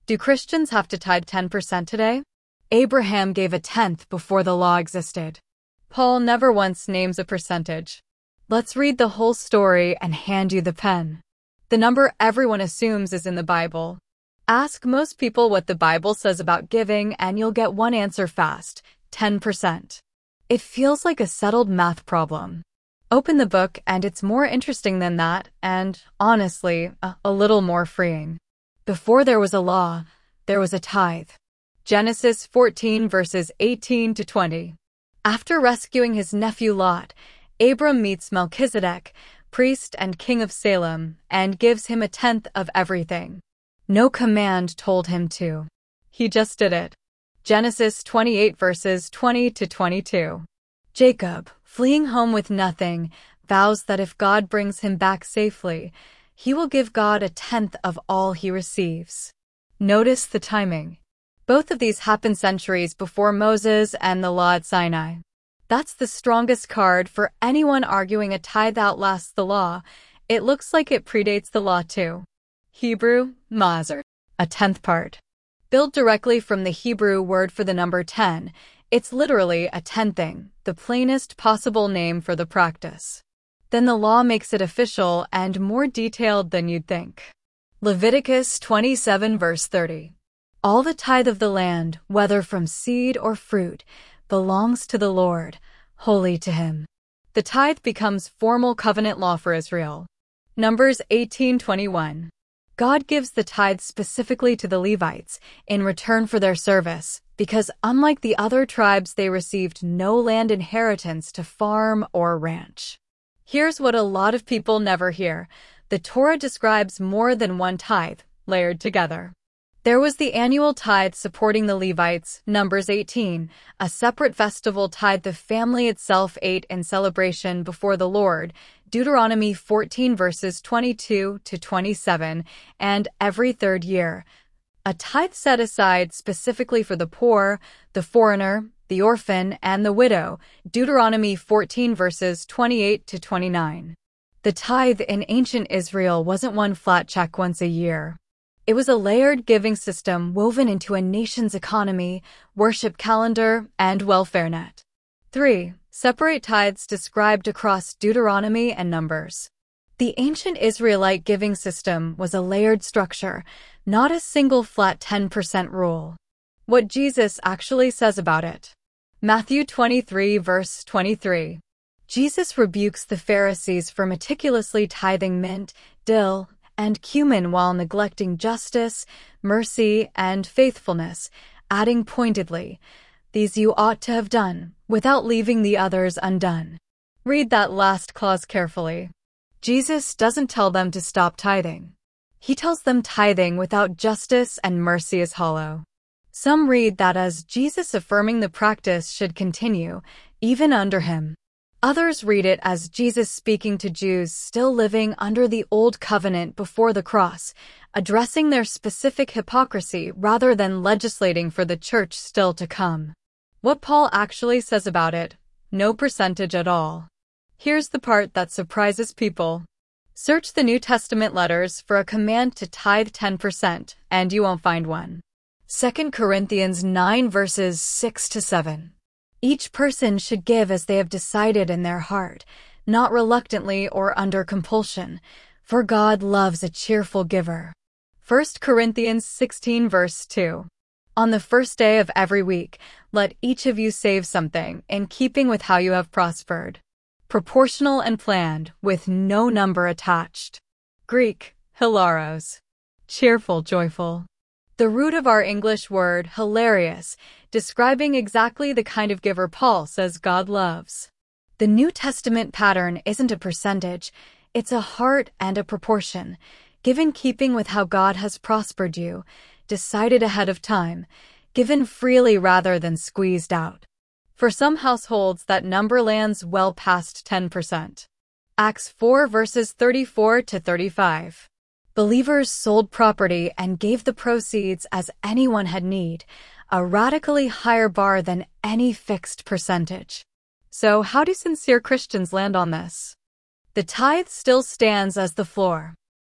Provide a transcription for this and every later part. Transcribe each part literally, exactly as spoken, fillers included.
Do Christians have to tithe ten percent today? Abraham gave a tenth before the law existed. Paul never once names a percentage. Let's read the whole story and hand you the pen. The number everyone assumes is in the Bible. Ask most people what the Bible says about giving and you'll get one answer fast, ten percent. It feels like a settled math problem. Open the book and it's more interesting than that and, honestly, a, a little more freeing. Before there was a law, there was a tithe. Genesis fourteen verses eighteen to twenty. After rescuing his nephew Lot, Abram meets Melchizedek, priest and king of Salem, and gives him a tenth of everything. No command told him to. He just did it. Genesis twenty-eight verses twenty to twenty-two. Jacob, fleeing home with nothing, vows that if God brings him back safely, he will give God a tenth of all he receives. Notice the timing. Both of these happened centuries before Moses and the law at Sinai. That's the strongest card for anyone arguing a tithe outlasts the law. It looks like it predates the law too. Hebrew, mazer, a tenth part. Built directly from the Hebrew word for the number ten, it's literally a tenthing, the plainest possible name for the practice. Then the law makes it official and more detailed than you'd think. Leviticus twenty-seven verse thirty. All the tithe of the land, whether from seed or fruit, belongs to the Lord, holy to him. The tithe becomes formal covenant law for Israel. Numbers eighteen twenty-one. God gives the tithe specifically to the Levites in return for their service, because unlike the other tribes, they received no land inheritance to farm or ranch. Here's what a lot of people never hear. The Torah describes more than one tithe, layered together. There was the annual tithe supporting the Levites, Numbers eighteen, a separate festival tithe the family itself ate in celebration before the Lord, Deuteronomy fourteen verses twenty-two to twenty-seven, and every third year. A tithe set aside specifically for the poor, the foreigner, the orphan, and the widow, Deuteronomy fourteen verses twenty-eight to twenty-nine. The tithe in ancient Israel wasn't one flat check once a year. It was a layered giving system woven into a nation's economy, worship calendar, and welfare net. three. Separate tithes described across Deuteronomy and Numbers. The ancient Israelite giving system was a layered structure, not a single flat ten percent rule. What Jesus actually says about it. Matthew twenty-three verse twenty-three. Jesus rebukes the Pharisees for meticulously tithing mint, dill, and cumin while neglecting justice, mercy, and faithfulness, adding pointedly, "These you ought to have done, without leaving the others undone." Read that last clause carefully. Jesus doesn't tell them to stop tithing. He tells them tithing without justice and mercy is hollow. Some read that as Jesus affirming the practice should continue, even under him. Others read it as Jesus speaking to Jews still living under the Old Covenant before the cross, addressing their specific hypocrisy rather than legislating for the church still to come. What Paul actually says about it, no percentage at all. Here's the part that surprises people. Search the New Testament letters for a command to tithe ten percent, and you won't find one. Second Corinthians nine verses six to seven. Each person should give as they have decided in their heart, not reluctantly or under compulsion, for God loves a cheerful giver. First Corinthians sixteen verse two. On the first day of every week, let each of you save something in keeping with how you have prospered. Proportional and planned, with no number attached. Greek, hilaros. Cheerful, joyful. The root of our English word, hilarious, describing exactly the kind of giver Paul says God loves. The New Testament pattern isn't a percentage, it's a heart and a proportion, given keeping with how God has prospered you, decided ahead of time, given freely rather than squeezed out. For some households, that number lands well past ten percent. Acts four verses thirty-four to thirty-five. Believers sold property and gave the proceeds as anyone had need, a radically higher bar than any fixed percentage. So how do sincere Christians land on this? The tithe still stands as the floor.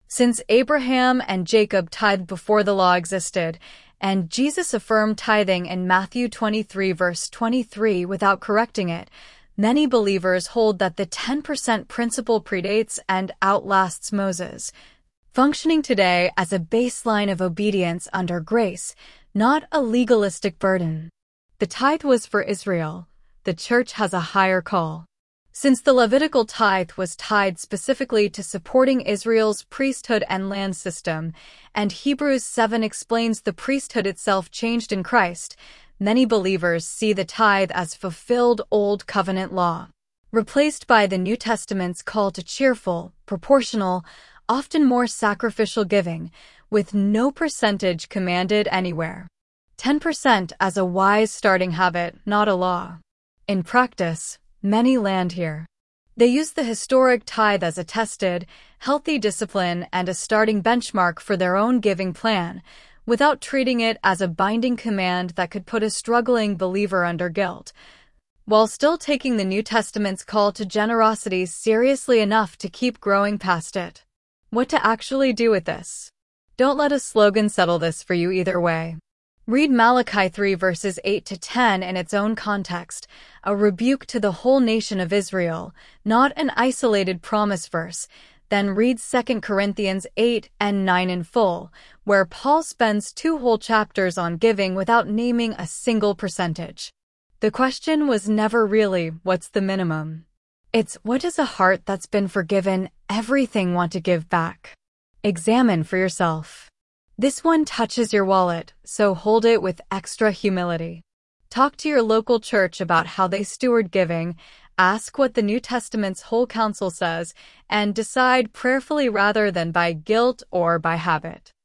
Since Abraham and Jacob tithed before the law existed, and Jesus affirmed tithing in Matthew twenty-three verse twenty-three without correcting it, many believers hold that the ten percent principle predates and outlasts Moses, functioning today as a baseline of obedience under grace, not a legalistic burden. The tithe was for Israel. The church has a higher call. Since the Levitical tithe was tied specifically to supporting Israel's priesthood and land system, and Hebrews seven explains the priesthood itself changed in Christ, many believers see the tithe as fulfilled Old Covenant law, replaced by the New Testament's call to cheerful, proportional, often more sacrificial giving, with no percentage commanded anywhere. ten percent as a wise starting habit, not a law. In practice, many land here. They use the historic tithe as a tested, healthy discipline and a starting benchmark for their own giving plan, without treating it as a binding command that could put a struggling believer under guilt, while still taking the New Testament's call to generosity seriously enough to keep growing past it. What to actually do with this? Don't let a slogan settle this for you either way. Read Malachi three verses eight to ten in its own context, a rebuke to the whole nation of Israel, not an isolated promise verse. Then read Second Corinthians eight and nine in full, where Paul spends two whole chapters on giving without naming a single percentage. The question was never really, what's the minimum? It's, what does a heart that's been forgiven everything want to give back? Examine for yourself. This one touches your wallet, so hold it with extra humility. Talk to your local church about how they steward giving, ask what the New Testament's whole counsel says, and decide prayerfully rather than by guilt or by habit.